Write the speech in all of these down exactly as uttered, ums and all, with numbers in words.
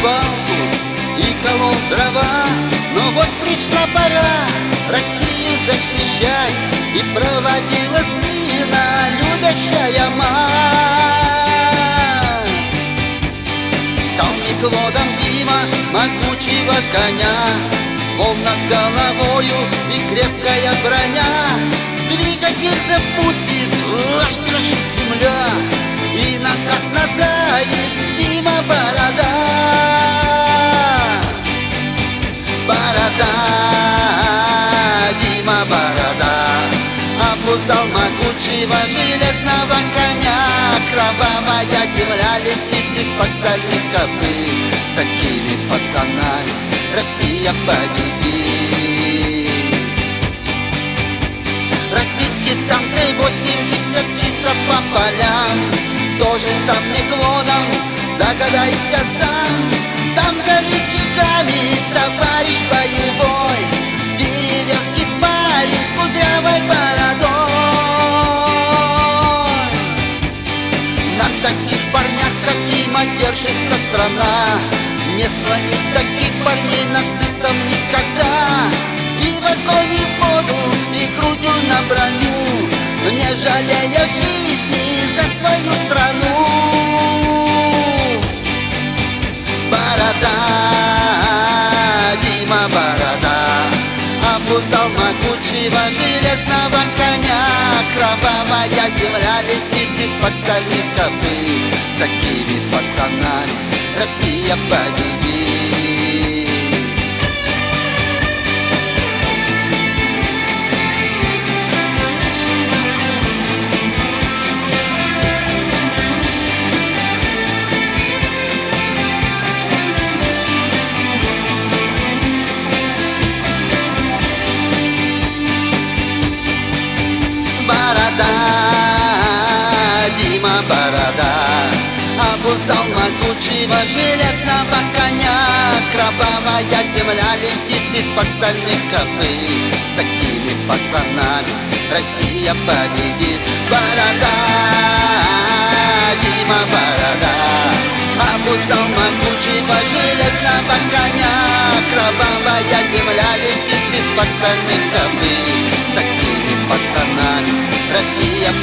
свалку и колол дрова. Но вот пришла пора Россию защищать, и проводила сына любящая мать. Стал Миклодом Дима могучего коня, ствол над головою и крепкая броня. Двигатель запустит, аж дрожит земля, и на газ надавит Дима Борода. Борода, Дима Борода, обуздал могучего железного коня. Кровавая земля летит из-под стальных копыт. С такими пацанами Россия победит. Российский танк Т восемьдесят мчится по полям. Тоже там Миклодом, догадайся сам. Там за рычагами товарищ боевой, деревенский парень с кудрявой бородой. На таких парнях, как Дима, держится страна. Не сломить таких парней нацистам никогда. И в огонь, и в воду, и грудью на броню, не жалея жизни за свою страну. Борода, Дима Борода, обуздал могучего железного коня. Кровавая земля летит из-под стальных копыт. С такими пацанами Россия победит. Борода, Дима Борода, обуздал могучего железного коня. Кровавая земля летит из-под стальных копыт. С такими пацанами Россия победит. Борода, Дима Борода, обуздал могучего железного коня. Кровавая земля летит из-под стальных копыт. С такими пацанами Россия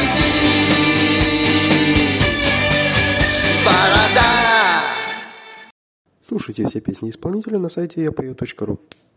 победит. Борода. Слушайте все песни исполнителя на сайте я пою точка ру.